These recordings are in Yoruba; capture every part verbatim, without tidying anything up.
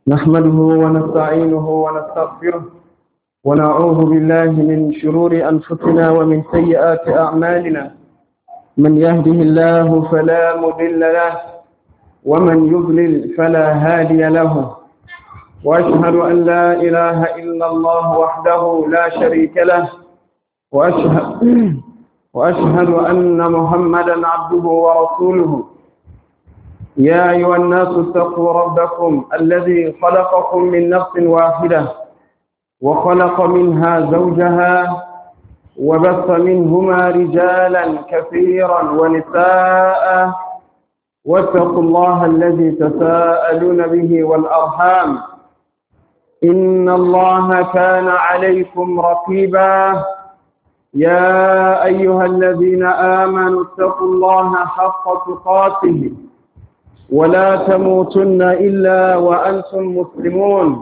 نحمده ونستعينه ونستغفره ونعوذ بالله من شرور أنفسنا ومن سيئات أعمالنا. من يهده الله فلا مضل له ومن يضلل فلا هادي له، وأشهد أن لا إله إلا الله وحده لا شريك له، وأشهد, وأشهد أن محمدا عبده ورسوله. يا أيها الناس اتقوا ربكم الذي خلقكم من نفس واحدة وخلق منها زوجها وبث منهما رجالا كثيرا ونساء، واتقوا الله الذي تساءلون به والأرحام إن الله كان عليكم رقيبا. يا أيها الذين آمنوا اتقوا الله حق تقاته ولا تموتن إلا وأنتم مسلمون.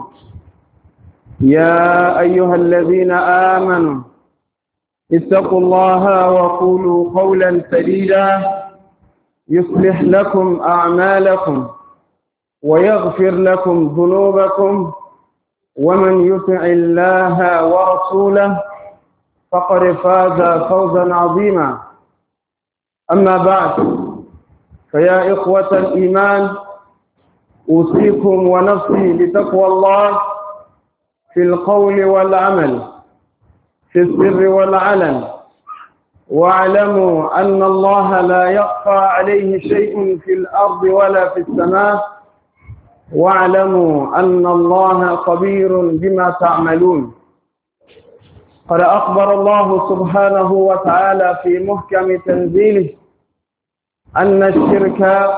يا أيها الذين آمنوا اتقوا الله وقولوا قولا سديدا يصلح لكم أعمالكم ويغفر لكم ذنوبكم، ومن يطع الله ورسوله فقد فاز فوزا عظيما. أما بعد، فيا إخوة الإيمان، أوصيكم ونفسي بتقوى الله في القول والعمل، في السر والعلن، واعلموا أن الله لا يخفى عليه شيء في الأرض ولا في السماء، واعلموا أن الله خبير بما تعملون. قد أخبر الله سبحانه وتعالى في محكم تنزيله أن الشرك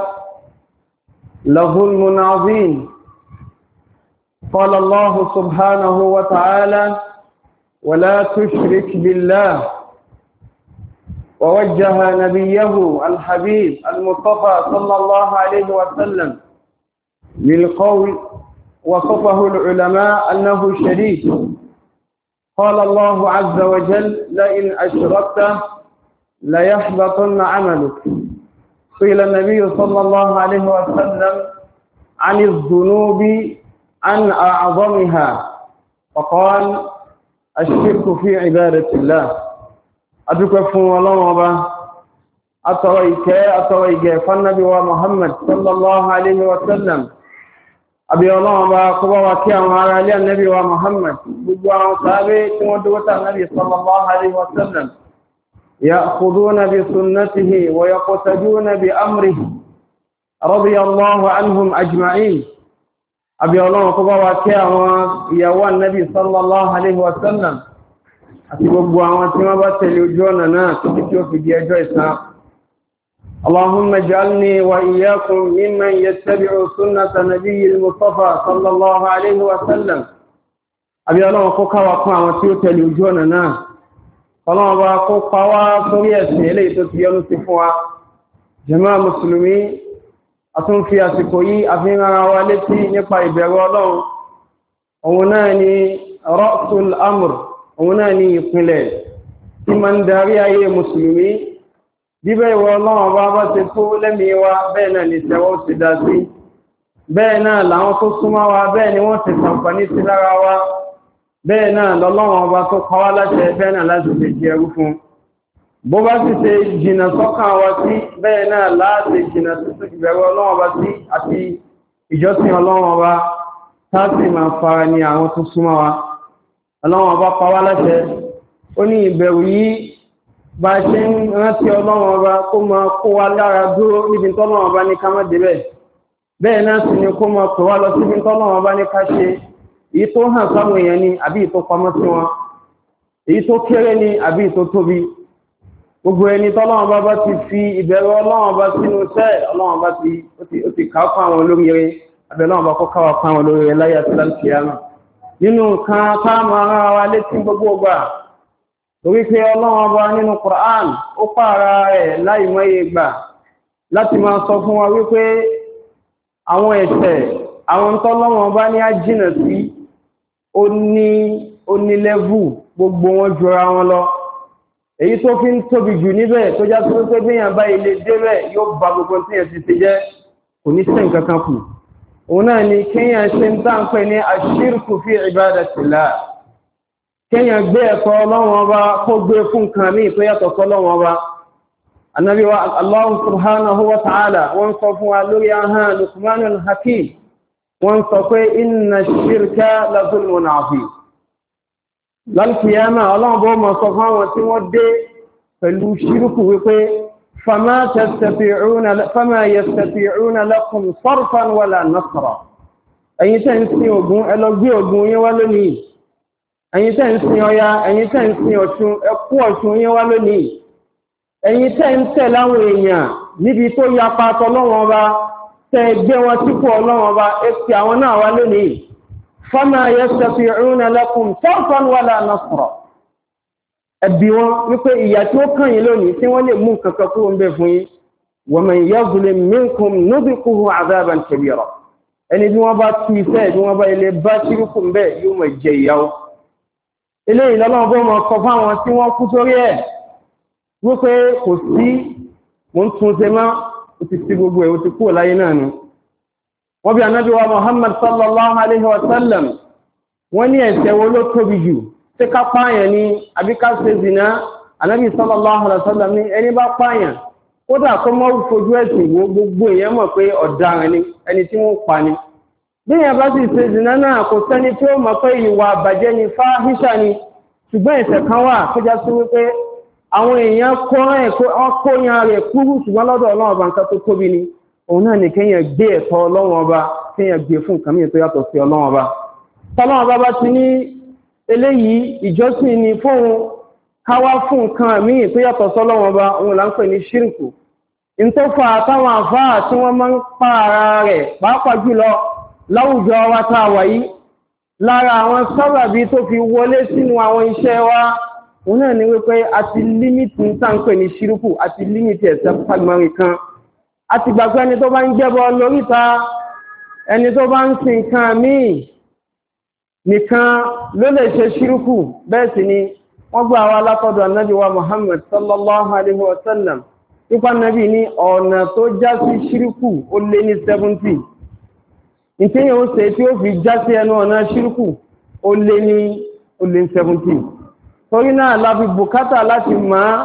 لظلم عظيم. قال الله سبحانه وتعالى: ولا تشرك بالله. ووجه نبيه الحبيب المصطفى صلى الله عليه وسلم للقول، وصفه العلماء أنه شديد. قال الله عز وجل: لئن أشركت ليحبطن عملك. قيل النبي صلى الله عليه وسلم عن الذنوب عن أعظمها، فقال: الشرك في عبادة الله. أدوكفون الله وبا أتويك أتويك فالنبي ومحمد صلى الله عليه وسلم أبي الله وبا قبوا وكيا وعلى النبي ومحمد بجوا وصابي ودوة النبي صلى الله عليه وسلم يأخذون بسنته ويقتدون بأمره رضي الله عنهم أجمعين. أبي الله قبوا وكيا ويا النبي صلى الله عليه وسلم أتبقوا وانتما باتلوجوننا تكتوا في ديجويسا. اللهم اجعلني وإياكم ممن يتبع سنة نبي المصطفى صلى الله عليه وسلم. أبي الله قبوا وكيا وتلوجوننا ọlọ́run bá kó pàwá sórí ẹ̀sìn eléyìí tó ti yọ́nú sí fún wa. Jàmáà mùsùlùmí, a tún fi àsìkò yìí àfihàn ara wa létí nípa ìbẹ̀rù ọlọ́run. Òun náà ni ra'sul amr, òun náà ni ìpìlẹ̀ tí ma ń darí ayé mùsùlùmí. Bíbẹ̀ ìwọ ọlọ́run bá bá ti tó lẹ́mìí wa, bẹ́ẹ̀ náà ni tẹ́wọ́ ti dá sí. Bẹ́ẹ̀ náà làwọn tó súnmọ́ wa, bẹ́ẹ̀ ni wọ́n ti ṣàǹfààní sí lára wa. Bẹ́ẹ̀ náà lọ́lọ́wọ́n ọba tó kọwá láti ẹgbẹ́ náà láti lè jẹ ẹrú fún. Bó bá sì ṣe jìnà sọ́kàn wa sí, bẹ́ẹ̀ náà láti jìnà sí ìbẹ̀rù ọlọ́wọ́n ọba sí àti ìjọsìn ọlọ́wọ́n ọba táàtì máa fara ní àwọn tó súnmọ́ wa. Ọlọ́wọ́n ọba kọwá láti ó ní ìbẹ̀rù yìí bá ṣe ń rántí ọlọ́wọ́n ọba kó máa kó wa lára dúró níbi tọ́lọ́wọ́n ọba ní ká má débẹ̀. Bẹ́ẹ̀ náà sì ni kó máa pè wá lọ síbi tọ́lọ́wọ́n ọba ní ká ṣe. Èyí tó hàn sáwọn èèyàn ni àbí ìtò pamọ́ sí wọn, èyí tó kéré ni àbí ìtò tóbi. Gbogbo ẹni tọ́lọ́wọ́n bá bá ti fi ìbẹ̀rù ọlọ́wọ́n bá sínú iṣẹ́ ọlọ́wọ́n bá ti ó ti ká fún àwọn olóríire, abẹ́lọ́wọ́n bá kó káwà fún àwọn olóríire láyé àti láńkìyàmá. Nínú nǹkan ká máa rán wa létí gbogbo ọgbà, torí pé ọlọ́wọ́n bá nínú Qur'an ó pààrà rẹ̀ láì mọ́ye gbà láti máa sọ fún wa wípé àwọn ẹ̀ṣẹ̀, àwọn tọ́lọ́wọ́n bá ní á jìnà sí ó ní ó ní lẹ́vù gbogbo wọn jọra wọn lọ. èyí tó fi ń tóbi jù níbẹ̀ tó já tó pé bí yàn bá ilé débẹ̀ yóò bá gbogbo tí yàn ti ṣe jẹ́, kò ní sẹ́ nǹkan kan kù. òun náà ni kéèyàn ṣe ń tàn pé ní ashirku fi ibadatillah, kéèyàn gbé ẹ̀tọ́ Ọlọ́run Ọba kó gbé fún nǹkan míì tó yàtọ̀ sí Ọlọ́run Ọba. Ànábì wa Allah subhanahu wa ta'ala wọ́n sọ fún wa lórí ahán Luqmanul Hakim, wọ́n sọ pé inna shirka la zulmun azim. Lálkìyàmá Ọlọ́run bó mọ̀ sọ fún àwọn tí wọ́n dé pẹ̀lú ṣírùkù wípé fama tastati'una fama yastati'una lakum sarfan wala nasra. Ẹ̀yin tẹ́ ń sin Ògún, ẹ lọ gbé Ògún yín wá lónìí. Ẹ̀yin tẹ́ ń sin Ọya, ẹ̀yin tẹ́ ń sin Ọ̀ṣun, ẹ kó Ọ̀ṣun yín wá lónìí. Ẹ̀yin tẹ́ ń tẹ̀ láwọn èèyàn níbi tó yapa tọ́lọ́wọ́n Ọba, tẹ́ gbé wọn sípò Ọlọ́run Ọba, ẹ pè àwọn náà wá lónìí. Fama yastati'una lakum sarfan wala nasra. Ẹbí wọn wípé ìyà tí ó kàn yín lónìí tí wọ́n lè mú kankan kúrò ń bẹ fún yín. Wa man yazlim minkum nudhiquhu 'adhaban kabira. Ẹni bí wọ́n bá tú iṣẹ́ bí wọ́n bá ilé bá ṣírùkù ń bẹ yóò mọ̀ jẹ ìyàwó. Eléyìí lọ́lọ́run bó mọ̀ sọ fáwọn tí wọ́n kú sórí ẹ̀ wípé kò sí mò ń tún ṣe mọ́, ó ti sí gbogbo ẹ̀ ó ti kúrò láyé náà ni. Wọ́n bí Ànábì wa Muhammad sallallahu alaihi wa sallam, wọ́n ní ẹ̀ṣẹ̀ wo ló tóbi jù, ṣé ká pààyàn ni àbí ká ṣe zina? Ànábì sallallahu alaihi wa sallam ní ẹni bá pààyàn ó dà kó mọ́ fojú ẹ̀sìn wo gbogbo èèyàn mọ̀ pé ọ̀daràn ni, ẹni tí wọ́n pa ni. Bí èèyàn bá sì ṣe zina náà kò sẹ́ni tí ó mọ̀ pé ìwà àbàjẹ́ ni, fáhíṣà ni, ṣùgbọ́n ẹ̀ṣẹ̀ kan wà tó já sí wípé àwọn èèyàn kó yan rẹ̀ kúrú ṣùgbọ́n lọ́dọ̀ Ọlọ́run Ọba nǹkan tó tóbi ni. Òun náà ni kéèyàn gbé ẹ̀tọ́ Ọlọ́run Ọba, kéèyàn gbé fún nǹkan mìíràn tó yàtọ̀ sí Ọlọ́run Ọba. Tọ́lọ́run Ọba bá ti ní eléyìí ìjọsìn ni fóun káwá fún nǹkan mìíràn tó yàtọ̀ sí Ọlọ́run Ọba, òun là ń pè ní ṣírìkù. In tó fà táwọn àfáà tí wọ́n máa ń pa ara rẹ̀ pàápàá jùlọ láwùjọ wa tá a wà yìí, lára àwọn sábàbí tó fi wọlé sínú àwọn iṣẹ́ wa, òun náà ni wípé a ti límìtì ń tà ń pè ní ṣírìkù, a ti límìtì ẹ̀sẹ̀ pàgbọ́nrin kan. A ti gbàgbé ẹni tó bá ń jẹ́bọ lóríta, ẹni tó bá ń sin nǹkan míì nìkan ló lè ṣe ṣírùkù. Bẹ́ẹ̀ sì ni wọ́n gbà wá látọ̀dọ̀ Ànábì wa Muhammad sallallahu alaihi wa sallam nípa Ànábì ní ọ̀nà tó já sí ṣírùkù ó lé ní seventy. Ìtẹ́yìn ó ṣe tí ó fi já sí ẹnu ọ̀nà ṣírùkù ó lé ní ó lé ní seventy. Torí náà la fi bùkátà láti máa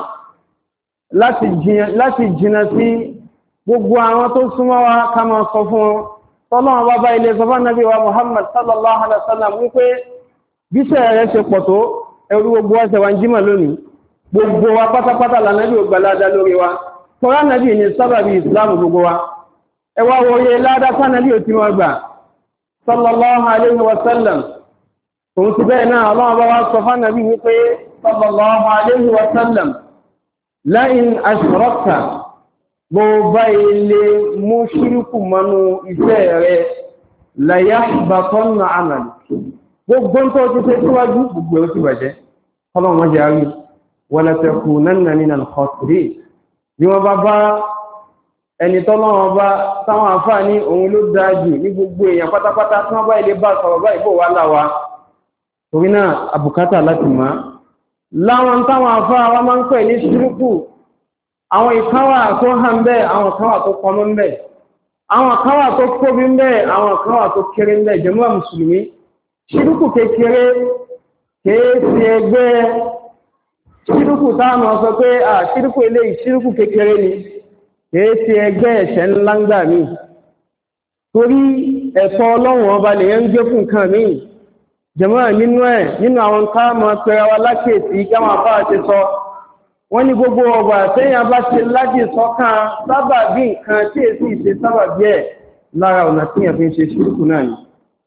láti jìnà sí gbogbo àwọn tó súnmọ́ wa ká máa sọ fún wọn. Tọ́lọ́run bá bá ilé sọ fún Ànábì wa Muhammad sallallahu alaihi wasallam wípé bíṣẹ́ rẹ̀ ṣe pọ̀ tó ẹrú gbogbo wa ṣe wá ń jímọ̀ lónìí. Gbogbo wa pátápátá lànàbí ò gbàládá lórí wa. Tọ́rọ Ànábì ní sábàbí ìsìláàmù gbogbo wa. Ẹ wá wòye ládá sánàbí ò tí wọ́n gbà sallallahu alaihi wasallam. Òun ti bẹ́ẹ̀ náà Ọlọ́run bá wá sọ fún Ànábì wípé sallallahu alaihi wasallam la in ashrakta bó bá ilé mú ṣírùkù mọ́nú iṣẹ́ rẹ̀ la yahbatanna 'amaluka. Gbogbo tó ti ṣe síwájú gbogbo ó ti bàjẹ́. Ọlọ́run wọ́n jẹ́ àrí wala takunanna minal khasirin. Bí wọ́n bá bá ẹni tọ́lọ́wọ́n bá táwọn àfáà ní òun ló dájú ní gbogbo èèyàn pátápátá tí wọ́n bá ilé bá sọ̀rọ̀ bá ìbò wà láwa. Torí náà àbùkátà láti máa. Láwọn táwọn àfáà wá máa ń pè ní ṣírùkù, àwọn ìkáwà tó hàn bẹ́, àwọn ìkáwà tó pọmọ́ bẹ́, àwọn ìkáwà tó kóbi bẹ́, àwọn ìkáwà tó kéré bẹ́. Jàmáà Mùsùlùmí, ṣírùkù kékeré kéèsì ẹgbẹ́ ṣírùkù táàmù sọ pé à ṣírùkù ilé ìṣírùkù kékeré ni kéèsì ẹgbẹ́ ẹ̀ṣẹ̀ ńlá ń gbà mí. Torí ẹ̀tọ́ Ọlọ́run Ọba lè ń gbé fún nǹkan mí. Jàmáà nínú ẹ̀ nínú àwọn káàmù pẹ̀rẹ̀ wa lákèsí káwọn àfáà ti sọ wọ́n ní gbogbo ọgbà tẹ́yàn bá ṣe láti sọ́kàn sábàbí nǹkan tí èsì ìṣe sábàbí ẹ̀ lára ọ̀nà tí yàn fi ń ṣe ṣírùkù náà ni.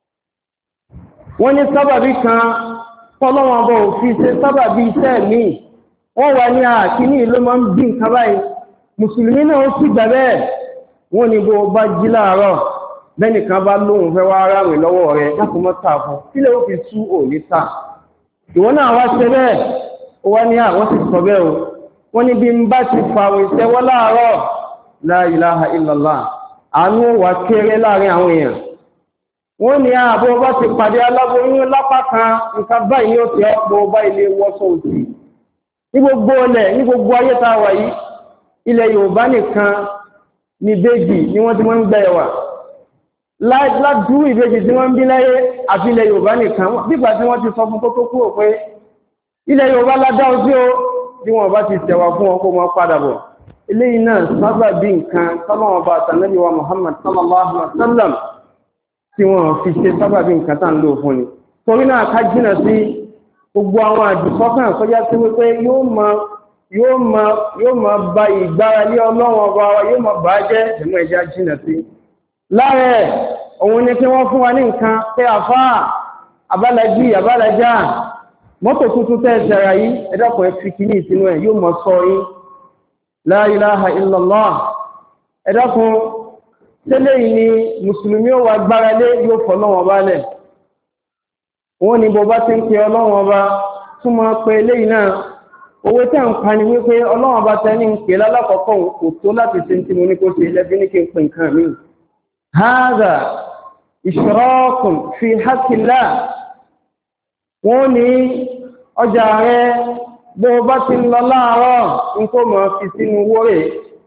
Wọ́n ní sábàbí kan tọ́lọ́wọ́n bọ̀ fi ṣe sábàbí iṣẹ́ mi, wọ́n wà ní àkíní ló máa ń bí nǹkan báyìí. Mùsùlùmí náà ó sì gbà bẹ́ẹ̀. Wọ́n ní bó bá jí láàárọ̀ bẹ́nìkan bá lóhun fẹ́ wá ráwìn lọ́wọ́ rẹ̀ láti mọ́ tà fún kílẹ̀ ó fi tú òní tà. Ìwọ́n náà wá ṣe bẹ́ẹ̀, ó wá ní àwọn sì sọ bẹ́ẹ̀ o. Wọ́n ní bí ń bá ti fàwọ̀ ìṣẹ́wọ́ láàárọ̀ la ilaha illallah, àánú wà kéré láàrin àwọn èèyàn. Wọ́n ní ààbò bá ti pàdé aláboyún lápá kan nǹkan báyìí ní ó ti ọ̀pọ̀ bá ilé wọ́sọ̀ òsì. Ní gbogbo ọlẹ̀ ní gbogbo ayé tá a wà yìí, ilẹ̀ Yorùbá nìkan ni bèjì ni wọ́n ti wọ́n ń gbẹ̀ ẹ̀wà. ládùú ìbejì tí wọ́n ń bí láyé àfi ilẹ̀ Yorùbá nìkan nígbà tí wọ́n ti sọ fún tó tó kúrò pé ilẹ̀ Yorùbá ládá ojú ó bí wọ́n bá ti tẹ̀wà fún ọkọ̀ wọn padà bọ̀. Eléyìí náà sábà bí nǹkan tọ́lọ́wọ́n bá tànàbí wa Muhammad sallallahu alaihi wasallam tí wọ́n fi ṣe sábà bí nǹkan tá ń lò fún ni. Torí náà ká jìnà sí gbogbo àwọn àdìsọ́kàn sọ́já sí wípé yóò máa yóò máa yóò máa ba ìgbára lé Ọlọ́run ọba wa yóò máa bàá jẹ́ ẹ̀mọ́ ẹja jìnà sí. Láàrẹ̀ òun ni kí wọ́n fún wa ní nǹkan pé àfáà abálají abálajá mọ́tò tuntun tẹ́ ṣẹ̀rà yìí ẹ̀dàpọ̀ ẹ fi kìíní ìsinú ẹ̀ yóò mọ̀ sọ yìí la ilaha illallah ẹ̀dàkùn tẹ́lẹ̀ yìí ni mùsùlùmí ó wà gbára lé yóò fọ́ lọ́wọ́ bá lẹ̀ wọ́n ni bó bá ti ń pe ọlọ́wọ́ bá túnmọ̀ pé eléyìí náà owó tẹ́ ń pa ni wípé ọlọ́wọ́ bá tẹ́ ní ń pè lálákọ̀ọ́kọ́ kò tó láti ṣe tí mo ní kó ṣe lẹ́bí ní kí n pè nǹkan mi hadha ishrakun fi haqqillah wọ́n ní ọjà rẹ̀ bó bá ti lọ láàárọ̀ ń kó mọ̀ fi sínú owó rẹ̀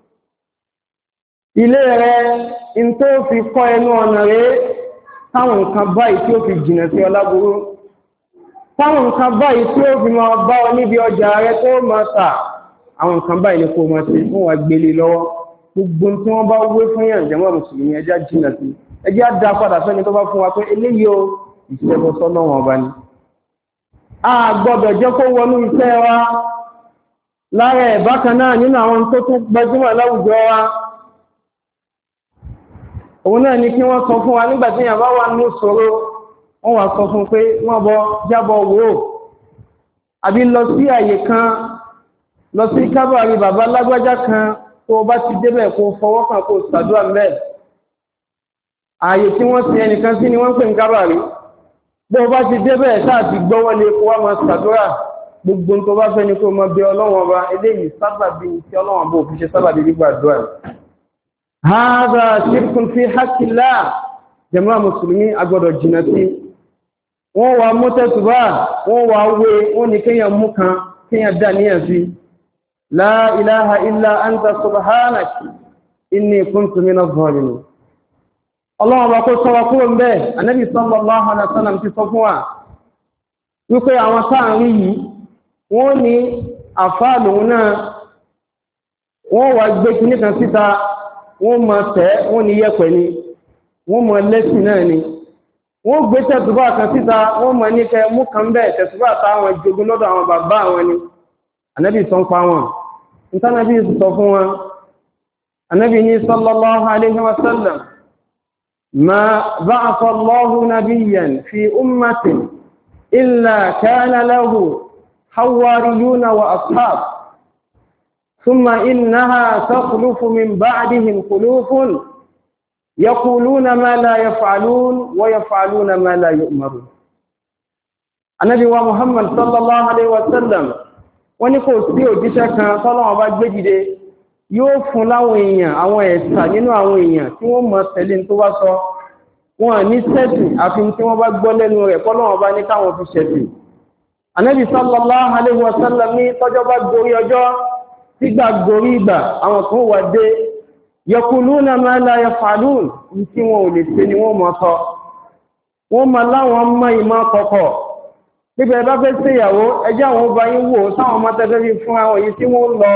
ilé rẹ̀ ń tó fi kọ́ ẹnu ọ̀nà rẹ̀ táwọn nǹkan báyìí tí ó fi jìnà sí ọláburú táwọn nǹkan báyìí tí ó fi máa bá ọ níbi ọjà rẹ̀ tó máa tà àwọn nǹkan báyìí ní kó máa ṣe fún wa gbélé lọ́wọ́ gbogbo tí wọ́n bá wé fún yàn jẹ́mọ́ mùsùlùmí ẹjá jìnà sí ẹjá dá padà sẹ́ni tó bá fún wa pé eléyìí ó ìṣẹ́bọsọ́ lọ́wọ́ ọba ni a gbọ́dọ̀ jẹ́ kó wọnú iṣẹ́ wa lára ẹ̀bákan náà nínú àwọn tó tún gbajúmọ̀ láwùjọ wa òun náà ni kí wọ́n sọ fún wa nígbàtí yàn bá wà ní ìṣòro wọ́n wá sọ fún pé wọ́n bọ́ jábọ̀ wò àbí lọ sí àyè kan lọ sí kábàrí bàbá lágbájá kan tó bá ti débẹ̀ kó fọwọ́ kàn kó ṣàdúrà mẹ́ àyè tí wọ́n ti ẹnìkan sí ni wọ́n pè ń kábàrí bó bá ti débẹ̀ sáà ti gbọ́wọ́ lé kó wá máa ṣàdúrà gbogbo tó bá fẹ́ ni kó máa bẹ Ọlọ́run Ọba eléyìí sábàbí tí Ọlọ́run Ọba òfin ṣe sábàbí gbígbàdúrà hādhā shirkun fī haqqillāh jàmáà mùsùlùmí agbọ́dọ̀ jìnà sí wọ́n wà mú tẹ́tùbá wọ́n wà wé wọ́n ní kíyàn mú kan kíyàn dá níyàn sí lā ilāha illā anta subhānak innī kuntu minaz zālimīn Ọlọ́run bá kó sọ́wọ́ kúrò ń bẹ́ Ànábì sallallahu alaihi wasallam ti sọ fún wa wípé àwọn sáàrin yìí wọ́n ní àfáà lòun náà wọ́n wà gbé kí nìkan síta wọ́n mọ̀ tẹ́ wọ́n ní yẹ́pẹ̀ ni wọ́n mọ̀ lẹ́sìn náà ni wọ́n gbé tẹ̀sùbá kan síta wọ́n mọ̀ ní kẹ mú kan bẹ́ẹ̀ tẹ̀sùbá táwọn jogun lọ́dọ̀ àwọn bàbá àwọn ni Ànábì sọ pa wọn ìtànàbí sọ fún wọn Ànábì ní sallallahu alaihi wasallam ما بعث الله نبيا في أمة إلا كان له حواريون وأصحاب ثم إنها تخلف من بعدهم خلوف يقولون ما لا يفعلون ويفعلون ما لا يؤمرون النبي محمد صلى الله عليه وسلم wọ́n ní kò sí òjíṣẹ́ kan tọ́lọ́wọ́ bá gbé dìde yóò fún láwọn èèyàn àwọn ẹ̀sà nínú àwọn èèyàn tí wọ́n mọ̀ tẹ̀lé tó bá sọ wọn ní sẹ́sì àfi tí wọ́n bá gbọ́ lẹ́nu rẹ̀ kọ́lọ́wọ́ bá ní káwọn fi ṣẹ̀sì Ànábì sallallahu alaihi wasallam ní tọ́jọ́ bá gorí ọjọ́ tígbà gorí ìgbà àwọn kan wà dé yaquluna ma la yaf'alun tí wọn ò lè ṣe ni wọ́n mọ̀ sọ wọ́n mọ̀ láwọn mọ̀ ìmọ̀ kọ̀kọ̀ níbẹ̀ bá fẹ́ ṣe ìyàwó ẹjẹ́ àwọn ọba yín wò sáwọn ọmọ tẹ́fẹ́ fi fún àwọn èyí tí wọ́n lọ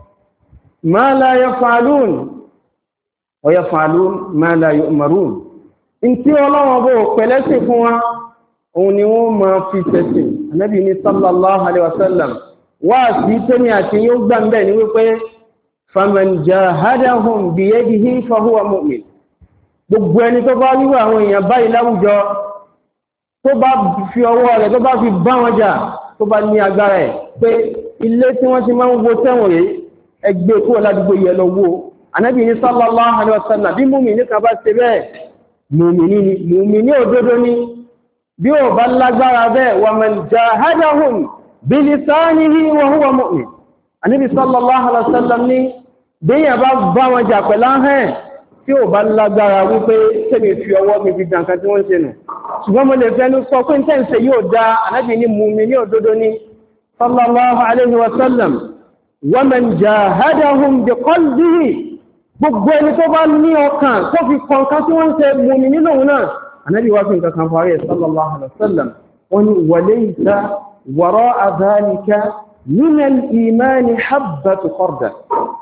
ma la yaf'alun wa yaf'alun ma la yu'marun in tí Ọlọ́run bó pẹ̀lẹ́sì fún wa òun ni wọ́n máa fi tẹ̀sìn Ànábì ní sallallahu alaihi wasallam wá sí tẹ́ni àti yóò gbà ń bẹ̀ ní wípé faman jahadahum biyadihi fahuwa mu'min gbogbo ẹni tó bá wíwà àwọn èèyàn báyìí láwùjọ tó bá fi ọwọ́ rẹ̀ tó bá fi bá wọn jà tó bá ní agbára ẹ̀ pé ilé tí wọ́n ti máa ń wo tẹ́wọ̀n rẹ̀ ẹgbẹ́ kúrò ládùúgbò yẹ lọ wó Ànábì ní sallallahu alaihi wasallam bí mùmí ní kan bá ṣe bẹ́ẹ̀ mùmí ní mùmí ní òdodo ní bí ó bá lágbára bẹ́ẹ̀ wa man jahadahum bilisanihi wa huwa mu'min Ànábì sallallahu alaihi wasallam ní bíyàn bá bá wọn jà pẹ̀lú ahẹ́n tí ó bá lágbára wípé tẹ́mi fi ọwọ́ mi fi jàǹkan tí wọ́n ṣe nù ṣùgbọ́n mo lè fẹ́nu sọ pé tẹ́ǹsẹ̀ yóò dá Ànábì ní mùmí ní òdodo ní sallallahu alaihi wasallam wa man jahadahum biqalbihi gbogbo ẹni tó bá ní ọkàn tó fi kọ̀ọ̀kan tí wọ́n ń ṣe mùmí nínú òun náà Ànábì wá fi nǹkan kan parí ẹ̀ sallallahu alaihi wasallam wọ́n ní walaysa wara'a dhalika min al-iman habbatu khardal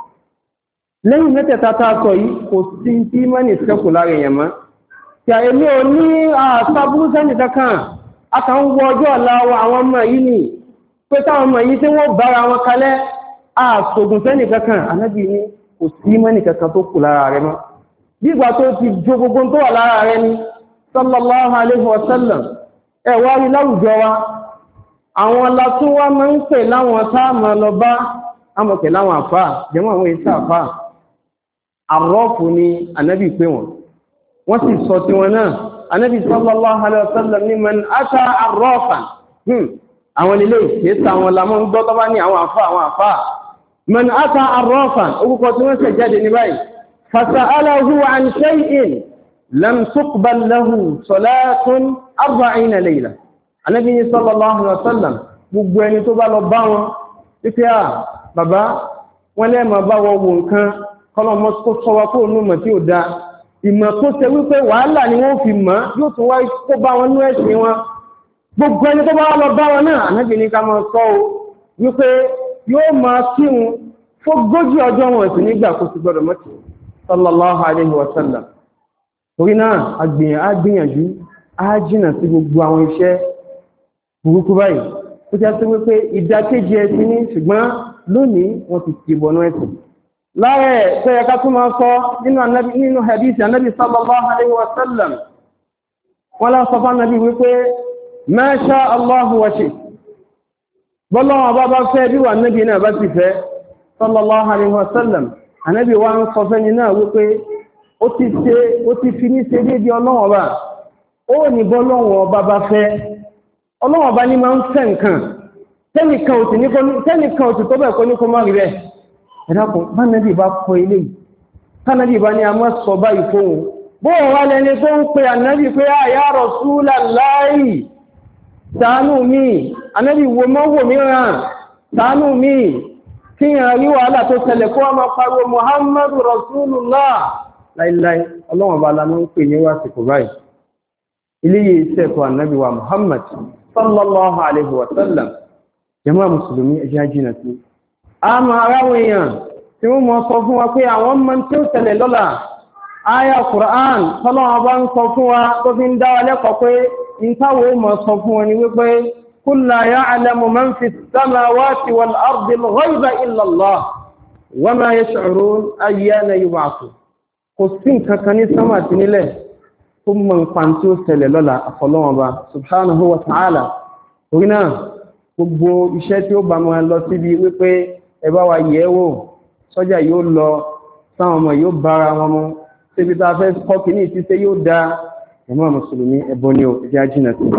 lẹ́yìn mẹ́tẹ̀ẹ̀ta tá a sọ yìí kò sí tí mẹ́ni sẹ́kù lára èèyàn mọ́ tí a èmi ò ní àṣàbúrú sẹ́nì kankan a kàn ń wọ ọjọ́ ọ̀la àwọn ọmọ yìí ni pé táwọn ọmọ yìí tí wọ́n bára wọn kalẹ̀ àṣògùn sẹ́nì kankan Ànábì ní kò sí mẹ́ni kankan tó kù lára rẹ̀ mọ́ bí ìgbà tó ti jó gbogbo tó wà lára rẹ̀ ni sallallahu alaihi wasallam ẹ wá rí láwùjọ wa àwọn alátún wa máa ń pè láwọn táàmà lọ bá amọ̀kẹ̀ láwọn àfáà jẹmọ́ àwọn ìṣẹ́ àfáà àrọ́fù ni Ànábì pé wọn wọ́n sì sọ tí wọn náà Ànábì sallallahu alaihi wasallam ní man ata arrafan àwọn ilé ìṣẹ́ta àwọn lamọ́ ń gbọ́ tọ́bá ní àwọn àfáà àwọn àfáà man ata arrafan orúkọ tí wọ́n sẹ jáde ní báyìí fasa'alahu an shay'in lam tuqbal lahu salatun arba'ina layla Ànábì sallallahu alaihi wasallam gbogbo ẹni tó bá lọ bá wọn wípé à bàbá wọ́n lẹ́ẹ̀mọ̀ bá wọ wo nǹkan kọlọmọ kó sọwọ́ kó nù mọ̀ tí ó dá ìmọ̀ tó ṣe wípé wàhálà ni wọ́n fi mọ̀ yóò tún wá kó bá wọn ní ẹ̀sìn wọn gbogbo ẹni tó bá lọ bá wọn náà Ànábì ní ká máa sọ o wípé yóò máa kírun fógójì ọjọ́ wọn sì nígbà kó sì gbọdọ̀ mọ́tì sallallahu alaihi wasallam torí náà agbìyànjú á jìnà sí gbogbo àwọn iṣẹ́ burúkú báyìí ó jẹ́ sí wípé ìdákéjì ẹ̀sìn ní ṣùgbọ́n lónìí wọ́n ti ti bọ̀nú ẹ̀sìn láàrẹ̀ tó yẹ ká tún máa sọ nínú hadith Ànábì sallallahu alaihi wasallam wọ́n lá sọ fún Ànábì wípé ma sha Allahu wa shi bọ́lọ́wọ́ bá bá fẹ́ bí wà Ànábì náà bá ti fẹ́ sallallahu alaihi wasallam Ànábì wá ń sọ fẹ́ni náà wípé ó ti ṣe ó ti fi ní ṣe déédéé Ọlọ́run bá ó ní bọ́lọ́wọ́ bá bá fẹ́ Ọlọ́run bá ní máa ń fẹ́ nǹkan tẹ́nìkan ò sì ní kó tẹ́nìkan ò sì tó bẹ́ẹ̀ kó ní kó má rí bẹ́ẹ̀ ẹ̀dàkùn bá Nábì bá kọ ilé yìí tánàbì bá ní a mọ́ sọ báyìí fóhun bó wà lẹni tó ń pè Ànábì pé ya Rasulallahi ṣàánú mi Ànábì wo mọ́ wò mìíràn ṣàánú mi kí yàn rí wàhálà tó ṣẹlẹ̀ kó wá máa pariwo Muhammadu Rasulullah láìláì Ọlọ́run bá lánà ń pè ní wásìkò báyìí ilé yìí sẹ́kọ̀ọ́ Ànábì wa Muhammad sallallahu alaihi wasallam jàmáà mùsùlùmí ẹjá jìnà sí a máa ráwọ̀ èèyàn tí wọ́n mọ́ sọ fún wa pé àwọn mọ́ tí ó tẹ̀lẹ̀ lọ́la ayà Qur'an tọ́lọ́wọ́ bá ń sọ fún wa tó fi ń dá wa lẹ́kọ̀ọ́ pé in táwọ̀ mọ́ sọ fún wọn ni wípé qul la ya'lamu man fi s-samawati wal ardi al-ghayba illa Allah wa ma yash'urun ayyana yub'athun kò sí nǹkan kan ní sánmà àti nílẹ̀ tó mọ̀ nǹkan tí ó tẹ̀lẹ̀ lọ́la àfọlọ́wọ́ bá subhanahu wa ta'ala torí náà gbogbo iṣẹ́ tí ó bá mọ́ lọ síbi wípé ẹ bá wa yẹ̀wò sọ́jà yóò lọ sáwọn ọmọ yóò bára wọn mú síbi tá a fẹ́ kọ́kì ní ìtìsẹ́ yóò dá ẹ̀mọ́ mùsùlùmí ẹbọ ní ẹjá jìnà sí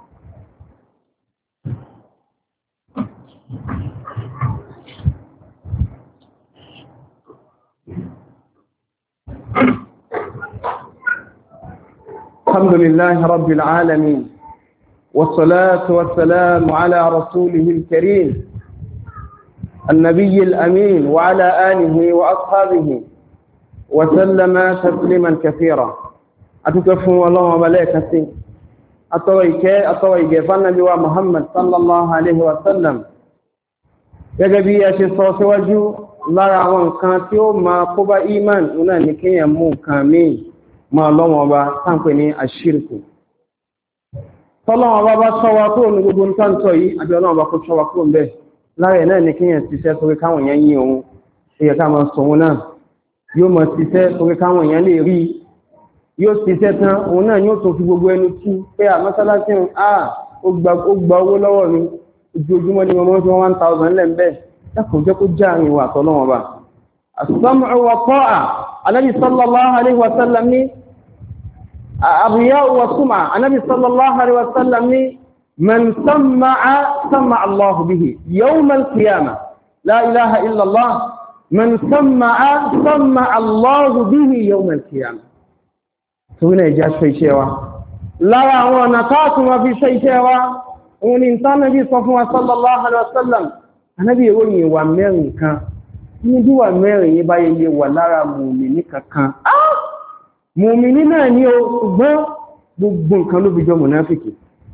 alhamdulillahi rabbil alamin والصلاة والسلام على رسوله الكريم النبي الأمين وعلى آله وأصحابه وسلم تسليما كثيرا أتكفوا الله وملائكته أطويك أطويك فالنبي محمد صلى الله عليه وسلم يجب ياشي صوت وجو لا يعوان كانتيو ما قبى إيمان هنا نكي يمو كامي ما الله وبا تنقني الشرك tọ́lọ́wọ́ bá bá ṣọ́wá kúrò ní gbogbo nǹkan tọ́ yìí àbí Ọlọ́run bá kó ṣọ́wá kúrò ń bẹ̀ láàrẹ̀ náà ní kíyàn ṣiṣẹ́ torí káwọn èèyàn yìn òun èyẹ ká máa sọ òun náà yóò máa ṣiṣẹ́ torí káwọn èèyàn lè rí yóò ṣiṣẹ́ tán òun náà yóò tó fi gbogbo ẹnu tú pé à mọ́sálásí ń à ó gba owó lọ́wọ́ mi ojoojúmọ́ ni wọ́n fi one thousand lẹ́ ń bẹ́ dákùn jẹ́ kó já àrin wà tọ́lọ́wọ́ bá as-sam'u wa ta'a Ànábì sallallahu alaihi wa sallam ní الرياء والسمعة النبي صلى الله عليه وسلم من سمع سمع الله به يوم القيامة لا إله إلا الله من سمع سمع الله به يوم القيامة سوينا يجاش في شيء لا هو نقاط ما في شيء وإن إنسان النبي صلى الله عليه وسلم النبي يقول ومنك ní bí wà mẹ́rin yí báyé lè wà lára mùmìnì kankan mùmìnì náà ní o ṣùgbọ́n gbogbo nǹkan ló fi jọ mùnáfìkì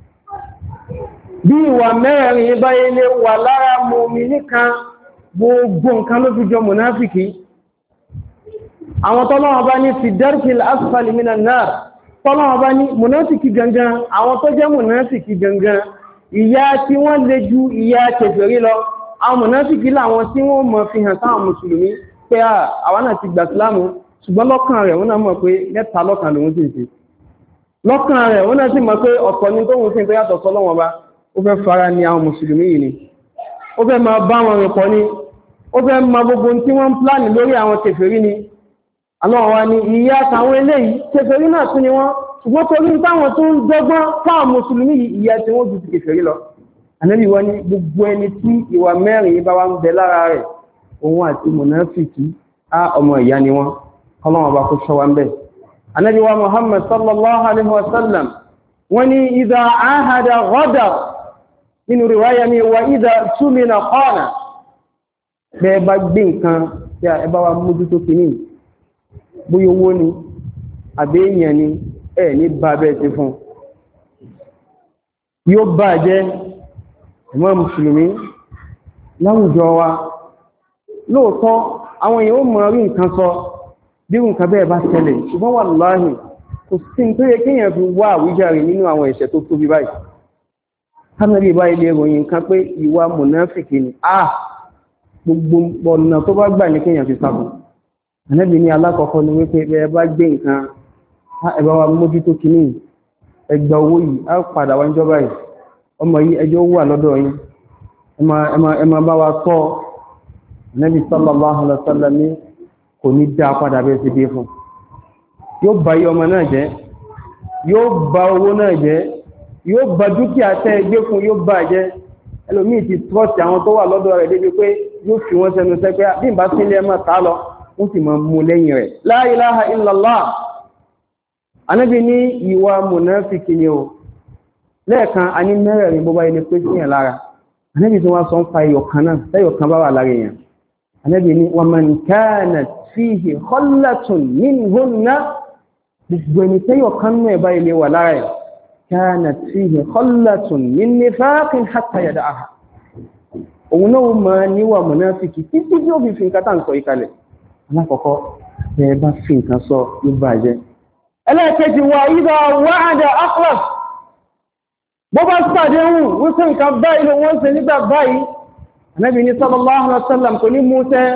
bí ìwà mẹ́rin yí báyé lè wà lára mùmìnì kan gbogbo nǹkan ló fi jọ mùnáfìkì àwọn tọ́lọ́wọ́ bá ní fi darkil asfali minan nar tọ́lọ́wọ́ bá ní mùnáfìkì gangan àwọn tó jẹ́ mùnáfìkì gangan ìyà tí wọ́n lè ju ìyà kèfèrí lọ àwọn mùnáfìkì láwọn tí wọ́n mọ̀ fi hàn sáwọn mùsùlùmí pé àwọn náà ti gbà sílámù ṣùgbọ́n lọ́kàn rẹ̀ wọ́n náà mọ̀ pé mẹ́ta lọ́kàn lòun sì ń ṣe lọ́kàn rẹ̀ wọ́n náà sì mọ̀ pé ọ̀tọ̀ ni tóhun sí tó yàtọ̀ sọ́lọ́wọ́n bá ó fẹ́ fara ní àwọn mùsùlùmí yìí ni ó fẹ́ máa bá wọn rìn pọ̀ ni ó fẹ́ máa gbogbo tí wọ́n ń pláàni lórí àwọn kèfèrí ni àwọn wa ni ìyà àtàwọn eléyìí kèfèrí náà tún ni wọ́n ṣùgbọ́n torí táwọn tó ń dọ́gbọ́n fáwọn mùsùlùmí yìí ìyà tí wọ́n ju ti kèfèrí lọ Ànábì wọ́n ní gbogbo ẹni tí ìwà mẹ́rin bá wá ń bẹ lára rẹ̀ òun àti mùnáfìkì á ọmọ ìyá ni wọ́n Ọlọ́run bá kó ṣọ́ wa ń bẹ̀. Ànábì wa Muhammad sallallahu alaihi wasallam wọ́n ní idha ahada ghadar nínú riwaya ni wa idha tumina khana bẹ́ẹ̀ bá gbé nǹkan tí ẹ bá wa mójútó kìíní bóyá owó ni àbí èèyàn ni ẹ̀ ní bá bẹ́ẹ̀ ti fún yóò bá jẹ́ ìmọ̀ mùsùlùmí láwùjọ wa lóòótọ́ àwọn èèyàn ó mọ̀ rí nǹkan sọ bí nǹkan bẹ́ẹ̀ bá ṣẹlẹ̀ ṣùgbọ́n wàláhì kò sí tó yẹ kéèyàn fi wá àwíjàre nínú àwọn ẹ̀ṣẹ̀ tó tóbi báyìí tánàbí báyìí lè ròyìn nǹkan pé ìwà mùnáfìkì ni a gbogbo ọ̀nà tó bá gbà ní kéèyàn fi sábò Ànábì ní alákọ̀ọ́kọ́ ni wípé ẹ bá gbé nǹkan ẹ bá wa mójútó kìíní ẹgbà owó yìí á padà wá níjọba yìí ọmọ yìí ẹjọ́ wà lọ́dọ̀ yín ẹ máa bá wa tọ́ Ànábì sallallahu alaihi wasallam ní kò ní dá padà bẹ́ẹ̀ sí dé fún yóò bá yí ọmọ náà jẹ́ yóò bá owó náà jẹ́ yóò bá dúkìá tẹ́ gbé fún yóò bá jẹ́ ẹlòmíì ti trọ́ọ̀tì àwọn tó wà lọ́dọ̀ rẹ̀ débi pé yóò fi wọ́n sẹ́nu sẹ́pẹ́ bí n bá sílé ẹmọ́ ta lọ wọ́n sì máa mú lẹ́yìn rẹ̀ la ilaha illallah Ànábì ní ìwà mùnáfìkì ni o lẹ́ẹ̀kan a ní mẹ́rẹ̀ẹ̀rin bó bá ilé pé síyàn lára Ànábì tí wọ́n sọ ń pa ẹyọ̀kan náà tẹ́yọ̀kan bá wà lára èèyàn Ànábì ní wa man kanat fihi khallatun minhunna gbogbo ẹni tẹ́yọ̀kan náà bá ilé wà lára ẹ̀ kanat fihi khallatun min nifaqin hatta yada'aha òun náà máa níwà mùnáfìkì títí tí ó fi fi nǹkan tá ń sọ ìkalẹ̀ alákọ̀ọ́kọ́ ẹ bá fi nǹkan sọ ló bàjẹ́ ẹlẹ́ẹ̀kejì wà idha wa'ada akhlaf bó bá sàdéhùn wípé nǹkan báyìí ló wọ́n ṣe nígbà báyìí Ànábì ní sallallahu alaihi wasallam kò ní múṣẹ́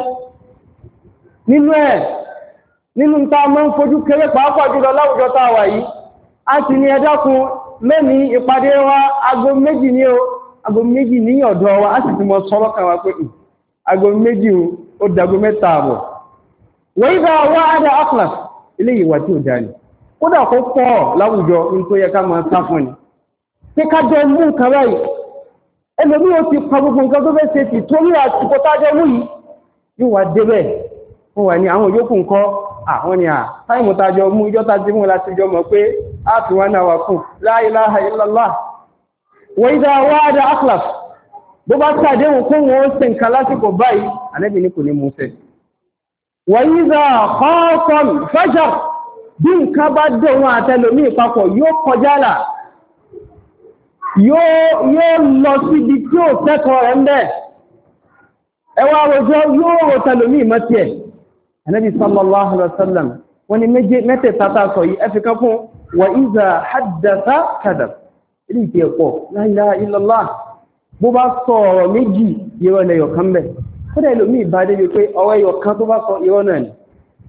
nínú ẹ̀ nínú ta mọ́ ń fojú kéré pàápàá jùlọ láwùjọ tá a wà yìí a ti ní ẹ dákun lẹ́ni ìpàdé wa aago méjì ní o aago méjì ní ọ̀dọ̀ wa a sì ti mọ sọ́rọ́ kan wa pé aago méjì ó dago mẹ́ta àbọ̀ wa idha wa'ada akhlaf ilé ìwà tí ò dání kódà kó pọ̀ láwùjọ ní tó yẹ ká máa sá fún ni pé ká jọ mú nǹkan báyìí ẹlòmí ó ti pa gbogbo nǹkan tó fẹ́ ṣe tì torí àsìkò tájọ mú yìí yóò wá débẹ̀ wọ́n wà ní àwọn yòókù nǹkan àwọn ni à táìmù tájọ mú ìjọ tájọ mú láti jọ mọ̀ pé a fi wọ́n náà wà kù la ilaha illallah wa idha wa'ada akhlaf bó bá sàdéhùn kó wọn ṣe nǹkan lásìkò báyìí Ànábì ní kò ní mú ṣẹ wa idha khasam fajar bí nǹkan bá dé wọn àtẹlòmí ìpapọ̀ yóò kọjá là yóò lọ síbi tí ó tẹ́kọ̀ọ́ rẹ̀ ń bẹ́ ẹwà àwòjọ́ yóò rò tẹlòmí ìmọ́tí ẹ̀ Ànábì sallallahu alaihi wasallam wọ́n ni mẹ́tẹ̀ tàtà sọ yìí ẹfì kan fún wa iza haddatha kadhab ilé ìtẹ́ ẹ̀pọ̀ la ilaha illallah bó bá sọ ọ̀rọ̀ méjì irọ́ lẹ́yọ̀ kan bẹ̀ kódà ìlòmí ìbádé bí pé ọwọ́ ẹyọ kan tó bá sọ irọ́ náà ni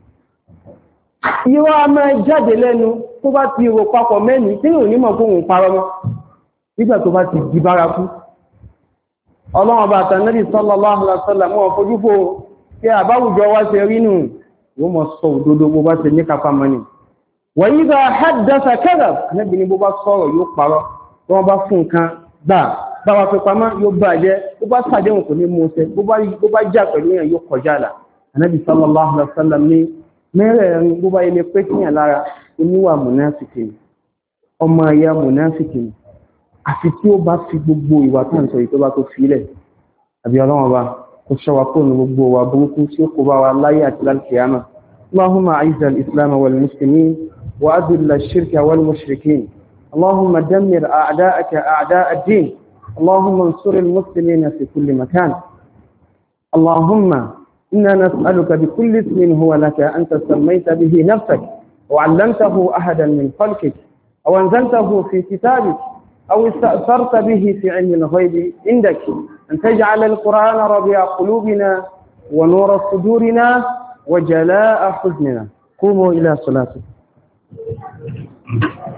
irọ́ a máa jáde lẹ́nu tó bá ti rò papọ̀ mẹ́ni tí yóò nímọ̀ kó ń parọ́ mọ́ nígbà tó bá ti di bárakú ọlọ́run bá tànàbí sallallahu alaihi wasallam mọ́ fojúfò kí àbáwùjọ wá ṣe rínú wọ́n mọ̀ sọ òdodo bó bá ṣe ní kápá mọ́ni wa idha haddatha kadhab níbi ní bó bá sọ̀rọ̀ yóò parọ́ wọ́n bá fún nǹkan gbà bá wa fi pamọ́ yóò bàjẹ́ bó bá sàdéhùn kò ní mú ṣẹ bó bá jà pẹ̀lú yẹn yóò kọjá là Ànábì sallallahu alaihi wasallam ní mẹ́rẹ̀ẹ̀rin bó bá ilé pé kíyàn lára oníwà mùnáfìkì ọmọ ayá mùnáfìkì àfi tí ó bá fi gbogbo ìwà tó ń sọ yìí tó bá tó fílẹ̀ àbí ọlọ́wọ́n bá وشوقون وبوا وبوكو سيقوا والله القيامة. اللهم أعز الإسلام والمسلمين وأذل الشرك والمشركين. اللهم دمر أعداءك أعداء الدين. اللهم انصر المسلمين في كل مكان. اللهم إنا نسألك بكل اسم هو لك أنت سميت به نفسك وعلمته أحدا من خلقك أو أنزلته في كتابك أو استأثرت به في علم الغيب عندك أن تجعل القرآن ربيع قلوبنا ونور صدورنا وجلاء حزننا. قوموا إلى صلاتكم.